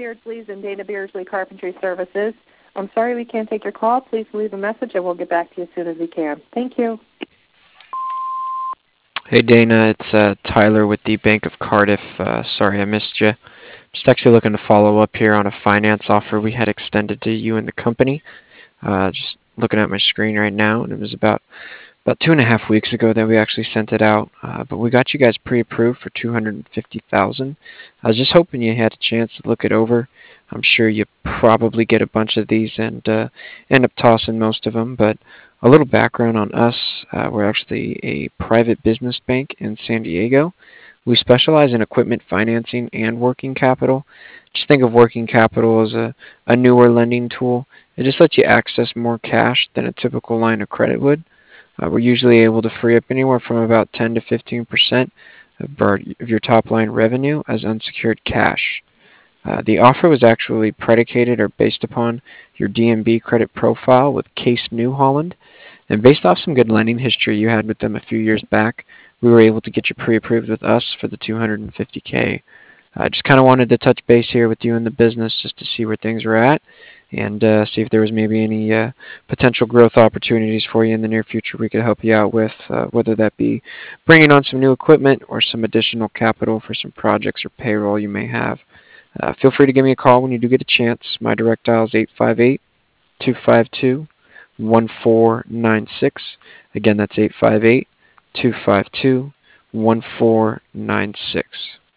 Beardsley's and Dana Beardsley Carpentry Services. I'm sorry we can't take your call. Please leave a message and we'll get back to you as soon as we can. Thank you. Hey Dana, it's Tyler with the Bank of Cardiff. Sorry I missed you. Just actually looking to follow up here on a finance offer we had extended to you and the company. Just looking at my screen right now, and it was about 2.5 weeks ago that we actually sent it out. But we got you guys pre-approved for $250,000. I was just hoping you had a chance to look it over. I'm sure you probably get a bunch of these and end up tossing most of them. But a little background on us: we're actually a private business bank in San Diego. We specialize in equipment financing and working capital. Just think of working capital as a newer lending tool. It just lets you access more cash than a typical line of credit would. We're usually able to free up anywhere from about 10 to 15% of your top line revenue as unsecured cash. The offer was actually predicated or based upon your DNB credit profile with Case New Holland, and based off some good lending history you had with them a few years back, we were able to get you pre-approved with us for the 250K. I just kind of wanted to touch base here with you in the business just to see where things were at and see if there was maybe any potential growth opportunities for you in the near future we could help you out with, whether that be bringing on some new equipment or some additional capital for some projects or payroll you may have. Feel free to give me a call when you do get a chance. My direct dial is 858-252-1496. Again, that's 858-252-1496.